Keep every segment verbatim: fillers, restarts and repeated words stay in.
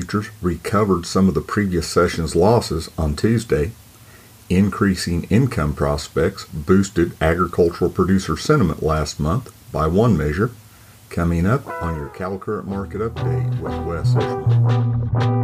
futures recovered some of the previous session's losses on Tuesday. Increasing income prospects boosted agricultural producer sentiment last month by one measure. Coming up on your Cattle Current Market Update with Wes Ishmael.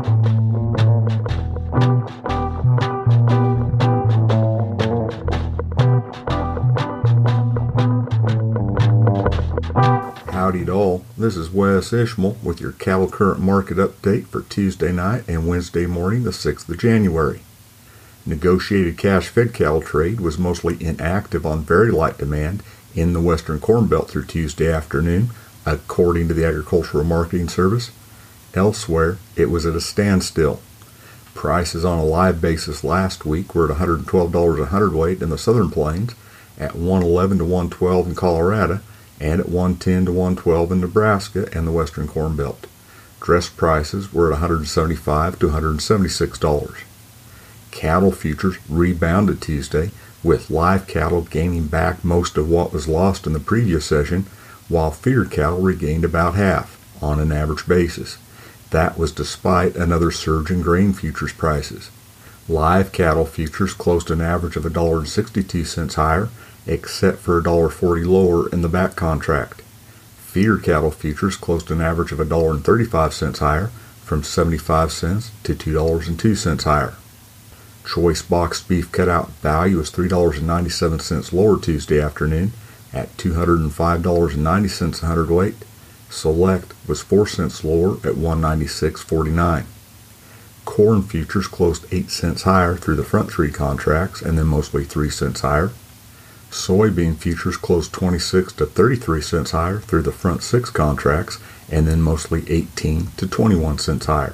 Howdy doll, this is Wes Ishmael with your Cattle Current Market Update for Tuesday night and Wednesday morning, the sixth of January. Negotiated cash fed cattle trade was mostly inactive on very light demand in the Western Corn Belt through Tuesday afternoon, according to the Agricultural Marketing Service. Elsewhere, it was at a standstill. Prices on a live basis last week were at one hundred twelve dollars a hundredweight in the Southern Plains, at one eleven to one twelve in Colorado, and at one ten to one twelve in Nebraska and the Western Corn Belt. Dress prices were at one hundred seventy-five to one hundred seventy-six dollars. Cattle futures rebounded Tuesday, with live cattle gaining back most of what was lost in the previous session, while feeder cattle regained about half on an average basis. That was despite another surge in grain futures prices. Live cattle futures closed an average of one dollar and sixty-two cents higher, except for one dollar and forty cents lower in the back contract. Feeder cattle futures closed an average of one dollar and thirty-five cents higher, from seventy-five cents to two dollars and two cents higher. Choice boxed beef cutout value was three dollars and ninety-seven cents lower Tuesday afternoon at two hundred five dollars and ninety cents a hundredweight. Select was four cents lower at one ninety-six forty-nine. Corn futures closed eight cents higher through the front three contracts and then mostly three cents higher. Soybean futures closed twenty-six to thirty-three cents higher through the front six contracts and then mostly eighteen to twenty-one cents higher.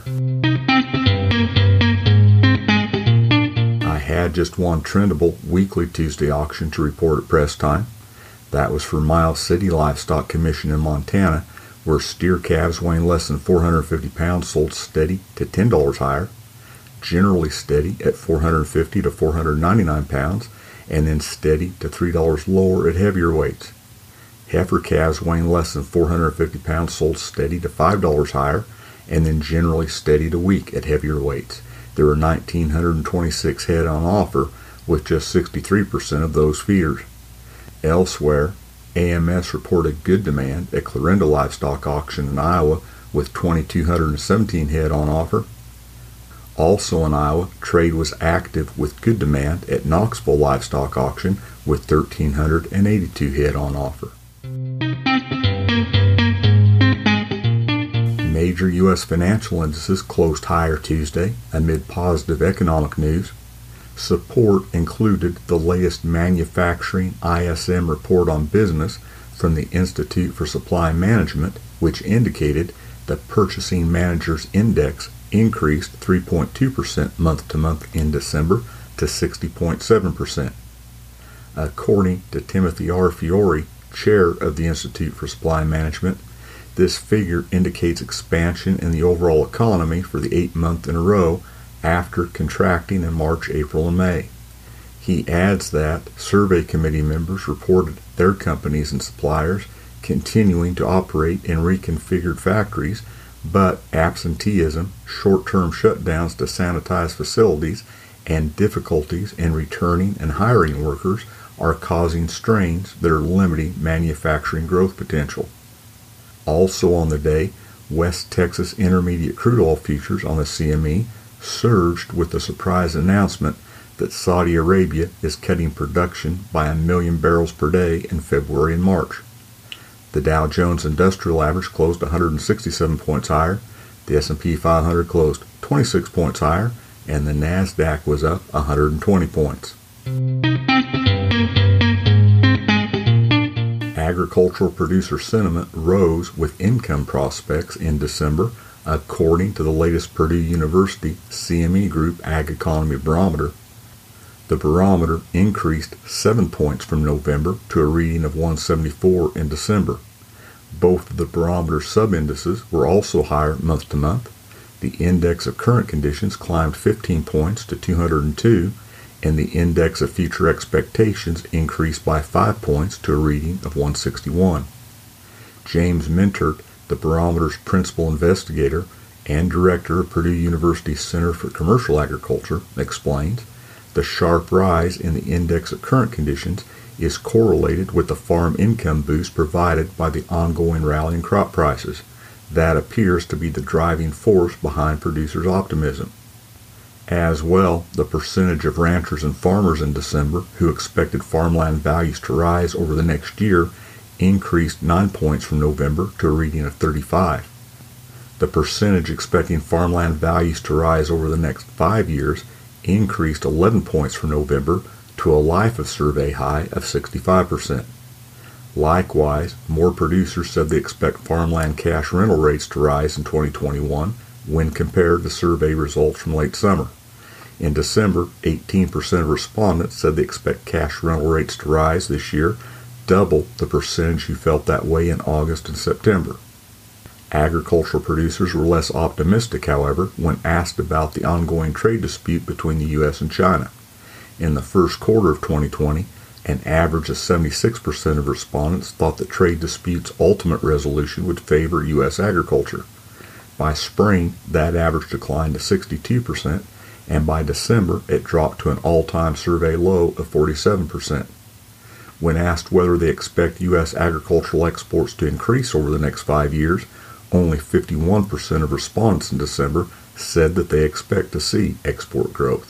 I had just one trendable weekly Tuesday auction to report at press time. That was for Miles City Livestock Commission in Montana, where steer calves weighing less than four hundred fifty pounds sold steady to ten dollars higher, generally steady at four hundred fifty to four hundred ninety-nine pounds, and then steady to three dollars lower at heavier weights. Heifer calves weighing less than four hundred fifty pounds sold steady to five dollars higher, and then generally steady to weak at heavier weights. There were one thousand nine hundred twenty-six head on offer, with just sixty-three percent of those feeders. Elsewhere, A M S reported good demand at Clarinda Livestock Auction in Iowa, with two thousand two hundred seventeen head on offer. Also in Iowa, trade was active with good demand at Knoxville Livestock Auction, with one thousand three hundred eighty-two head on offer. Major U S financial indices closed higher Tuesday amid positive economic news. Support included the latest manufacturing I S M report on business from the Institute for Supply Management, which indicated the Purchasing Managers Index increased three point two percent month-to-month in December to sixty point seven percent. According to Timothy R. Fiore, chair of the Institute for Supply Management, this figure indicates expansion in the overall economy for the eighth month in a row after contracting in March, April, and May. He adds that survey committee members reported their companies and suppliers continuing to operate in reconfigured factories, but absenteeism, short-term shutdowns to sanitize facilities, and difficulties in returning and hiring workers are causing strains that are limiting manufacturing growth potential. Also on the day, West Texas Intermediate crude oil futures on the C M E surged with the surprise announcement that Saudi Arabia is cutting production by a million barrels per day in February and March. The Dow Jones Industrial Average closed one hundred sixty-seven points higher, the S and P five hundred closed twenty-six points higher, and the NASDAQ was up one hundred twenty points. Agricultural producer sentiment rose with income prospects in December, according to the latest Purdue University C M E Group Ag Economy Barometer. The barometer increased seven points from November to a reading of one seventy-four in December. Both of the barometer sub-indices were also higher month to month. The index of current conditions climbed fifteen points to two hundred two, and the index of future expectations increased by five points to a reading of one sixty-one. James Mintert, the barometer's principal investigator, and director of Purdue University Center for Commercial Agriculture, explains, the sharp rise in the index of current conditions is correlated with the farm income boost provided by the ongoing rally in crop prices. That appears to be the driving force behind producers' optimism. As well, the percentage of ranchers and farmers in December who expected farmland values to rise over the next year increased nine points from November to a reading of thirty-five. The percentage expecting farmland values to rise over the next five years increased eleven points from November to a life of survey high of sixty-five percent. Likewise, more producers said they expect farmland cash rental rates to rise in twenty twenty-one when compared to survey results from late summer. In December, eighteen percent of respondents said they expect cash rental rates to rise this year, double the percentage who felt that way in August and September. Agricultural producers were less optimistic, however, when asked about the ongoing trade dispute between the U S and China. In the first quarter of twenty twenty, an average of seventy-six percent of respondents thought the trade dispute's ultimate resolution would favor U S agriculture. By spring, that average declined to sixty-two percent, and by December it dropped to an all-time survey low of forty-seven percent. When asked whether they expect U S agricultural exports to increase over the next five years, only fifty-one percent of respondents in December said that they expect to see export growth.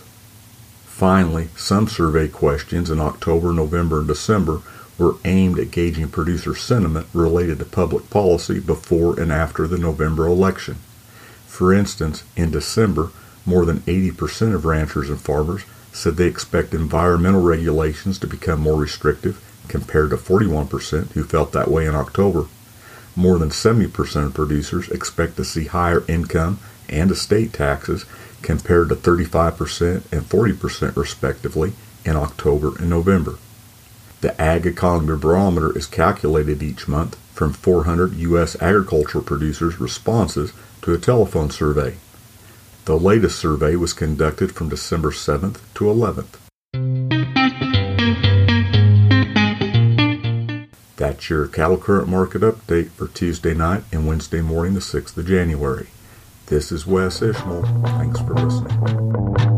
Finally, some survey questions in October, November, and December were aimed at gauging producer sentiment related to public policy before and after the November election. For instance, in December, more than eighty percent of ranchers and farmers said they expect environmental regulations to become more restrictive, compared to forty-one percent who felt that way in October. More than seventy percent of producers expect to see higher income and estate taxes, compared to thirty-five percent and forty percent respectively in October and November. The Ag Economy Barometer is calculated each month from four hundred U S agricultural producers' responses to a telephone survey. The latest survey was conducted from December seventh to eleventh. That's your cattle current market update for Tuesday night and Wednesday morning, the sixth of January. This is Wes Ishmael. Thanks for listening.